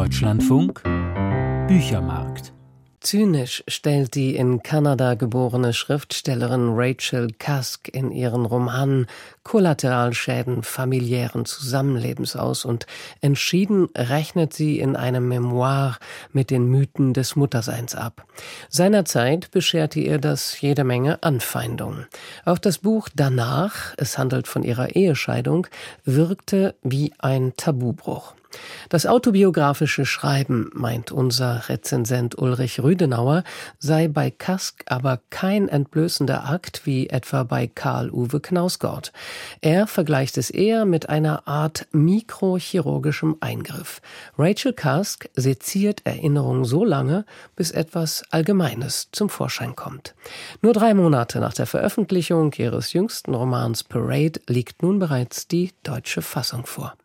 Deutschlandfunk Büchermarkt. Zynisch stellt die in Kanada geborene Schriftstellerin Rachel Cusk in ihren Romanen Kollateralschäden familiären Zusammenlebens aus und entschieden rechnet sie in einem Memoir mit den Mythen des Mutterseins ab. Seinerzeit bescherte ihr das jede Menge Anfeindungen. Auch das Buch danach, es handelt von ihrer Ehescheidung, wirkte wie ein Tabubruch. Das autobiografische Schreiben, meint unser Rezensent Ulrich Rüdenauer, sei bei Cusk aber kein entblößender Akt wie etwa bei Karl Uwe Knausgord. Er vergleicht es eher mit einer Art mikrochirurgischem Eingriff. Rachel Cusk seziert Erinnerungen so lange, bis etwas Allgemeines zum Vorschein kommt. Nur 3 Monate nach der Veröffentlichung ihres jüngsten Romans Parade liegt nun bereits die deutsche Fassung vor.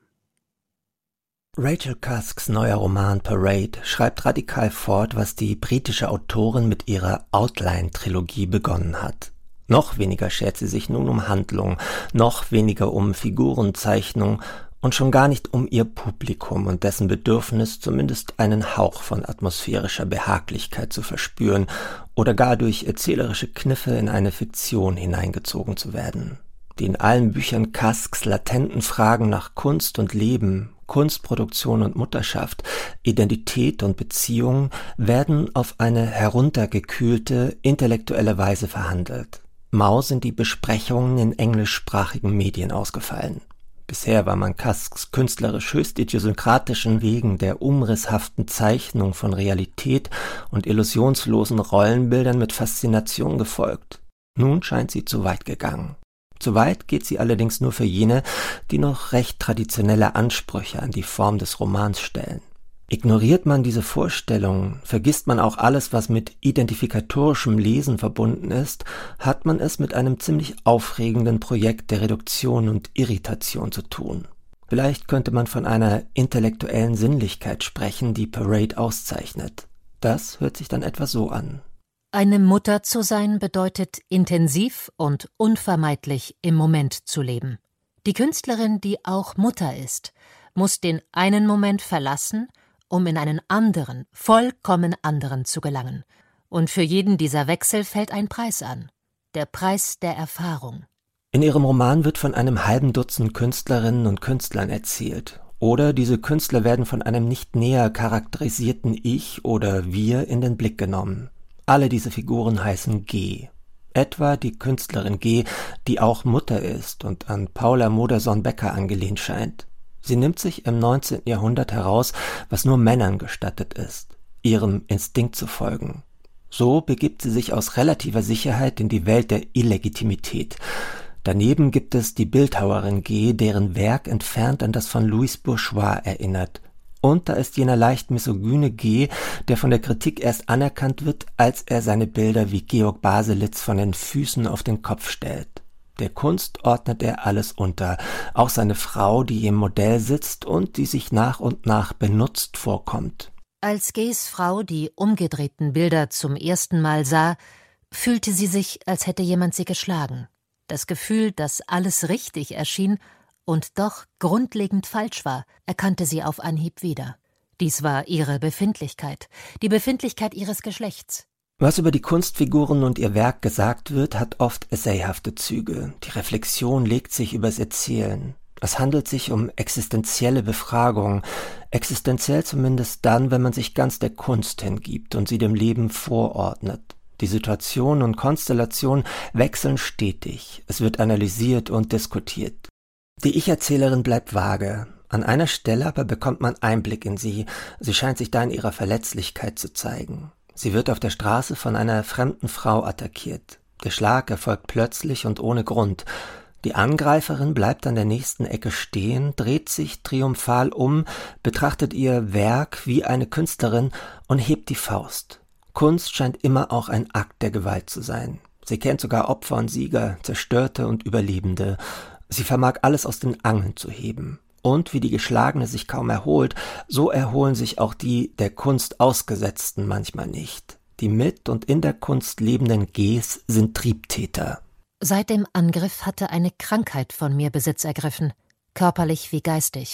Rachel Cusks neuer Roman Parade schreibt radikal fort, was die britische Autorin mit ihrer Outline-Trilogie begonnen hat. Noch weniger schert sie sich nun um Handlung, noch weniger um Figurenzeichnung und schon gar nicht um ihr Publikum und dessen Bedürfnis, zumindest einen Hauch von atmosphärischer Behaglichkeit zu verspüren oder gar durch erzählerische Kniffe in eine Fiktion hineingezogen zu werden. Die in allen Büchern Cusks latenten Fragen nach Kunst und Leben, Kunstproduktion und Mutterschaft, Identität und Beziehung werden auf eine heruntergekühlte, intellektuelle Weise verhandelt. Mau sind die Besprechungen in englischsprachigen Medien ausgefallen. Bisher war man Cusks künstlerisch höchst idiosynkratischen Wegen der umrisshaften Zeichnung von Realität und illusionslosen Rollenbildern mit Faszination gefolgt. Nun scheint sie zu weit gegangen. Zu weit geht sie allerdings nur für jene, die noch recht traditionelle Ansprüche an die Form des Romans stellen. Ignoriert man diese Vorstellungen, vergisst man auch alles, was mit identifikatorischem Lesen verbunden ist, hat man es mit einem ziemlich aufregenden Projekt der Reduktion und Irritation zu tun. Vielleicht könnte man von einer intellektuellen Sinnlichkeit sprechen, die Parade auszeichnet. Das hört sich dann etwa so an. Eine Mutter zu sein bedeutet, intensiv und unvermeidlich im Moment zu leben. Die Künstlerin, die auch Mutter ist, muss den einen Moment verlassen, um in einen anderen, vollkommen anderen zu gelangen. Und für jeden dieser Wechsel fällt ein Preis an. Der Preis der Erfahrung. In ihrem Roman wird von einem halben Dutzend Künstlerinnen und Künstlern erzählt. Oder diese Künstler werden von einem nicht näher charakterisierten Ich oder Wir in den Blick genommen. Alle diese Figuren heißen G. Etwa die Künstlerin G, die auch Mutter ist und an Paula Modersohn-Becker angelehnt scheint. Sie nimmt sich im 19. Jahrhundert heraus, was nur Männern gestattet ist, ihrem Instinkt zu folgen. So begibt sie sich aus relativer Sicherheit in die Welt der Illegitimität. Daneben gibt es die Bildhauerin G, deren Werk entfernt an das von Louis Bourgeois erinnert. Und da ist jener leicht misogyne G, der von der Kritik erst anerkannt wird, als er seine Bilder wie Georg Baselitz von den Füßen auf den Kopf stellt. Der Kunst ordnet er alles unter, auch seine Frau, die im Modell sitzt und die sich nach und nach benutzt vorkommt. Als Gs Frau die umgedrehten Bilder zum ersten Mal sah, fühlte sie sich, als hätte jemand sie geschlagen. Das Gefühl, dass alles richtig erschien und doch grundlegend falsch war, erkannte sie auf Anhieb wieder. Dies war ihre Befindlichkeit, die Befindlichkeit ihres Geschlechts. Was über die Kunstfiguren und ihr Werk gesagt wird, hat oft essayhafte Züge. Die Reflexion legt sich übers Erzählen. Es handelt sich um existenzielle Befragung, existenziell zumindest dann, wenn man sich ganz der Kunst hingibt und sie dem Leben vorordnet. Die Situation und Konstellation wechseln stetig, es wird analysiert und diskutiert. Die Ich-Erzählerin bleibt vage. An einer Stelle aber bekommt man Einblick in sie. Sie scheint sich da in ihrer Verletzlichkeit zu zeigen. Sie wird auf der Straße von einer fremden Frau attackiert. Der Schlag erfolgt plötzlich und ohne Grund. Die Angreiferin bleibt an der nächsten Ecke stehen, dreht sich triumphal um, betrachtet ihr Werk wie eine Künstlerin und hebt die Faust. Kunst scheint immer auch ein Akt der Gewalt zu sein. Sie kennt sogar Opfer und Sieger, Zerstörte und Überlebende. Sie vermag alles aus den Angeln zu heben. Und wie die Geschlagene sich kaum erholt, so erholen sich auch die der Kunst Ausgesetzten manchmal nicht. Die mit und in der Kunst lebenden Gs sind Triebtäter. Seit dem Angriff hatte eine Krankheit von mir Besitz ergriffen, körperlich wie geistig.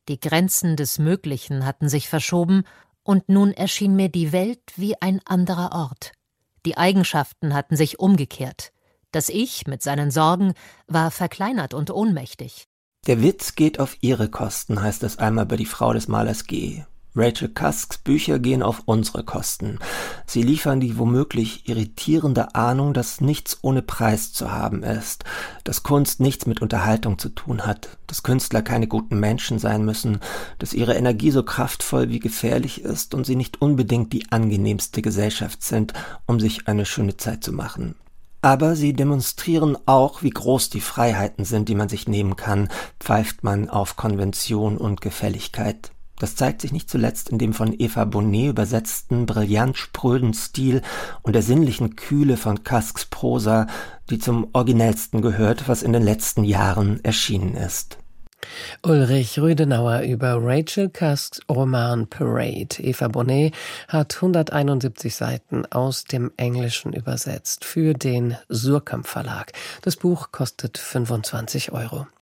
Die Grenzen des Möglichen hatten sich verschoben, und nun erschien mir die Welt wie ein anderer Ort. Die Eigenschaften hatten sich umgekehrt. Das Ich mit seinen Sorgen war verkleinert und ohnmächtig. Der Witz geht auf ihre Kosten, heißt es einmal bei Die Frau des Malers G. Rachel Cusks Bücher gehen auf unsere Kosten. Sie liefern die womöglich irritierende Ahnung, dass nichts ohne Preis zu haben ist, dass Kunst nichts mit Unterhaltung zu tun hat, dass Künstler keine guten Menschen sein müssen, dass ihre Energie so kraftvoll wie gefährlich ist und sie nicht unbedingt die angenehmste Gesellschaft sind, um sich eine schöne Zeit zu machen. Aber sie demonstrieren auch, wie groß die Freiheiten sind, die man sich nehmen kann, pfeift man auf Konvention und Gefälligkeit. Das zeigt sich nicht zuletzt in dem von Eva Bonnet übersetzten, brillant spröden Stil und der sinnlichen Kühle von Cusks Prosa, die zum originellsten gehört, was in den letzten Jahren erschienen ist. Ulrich Rüdenauer über Rachel Cusks Roman Parade. Eva Bonnet hat 171 Seiten aus dem Englischen übersetzt für den Suhrkamp Verlag. Das Buch kostet 25 €.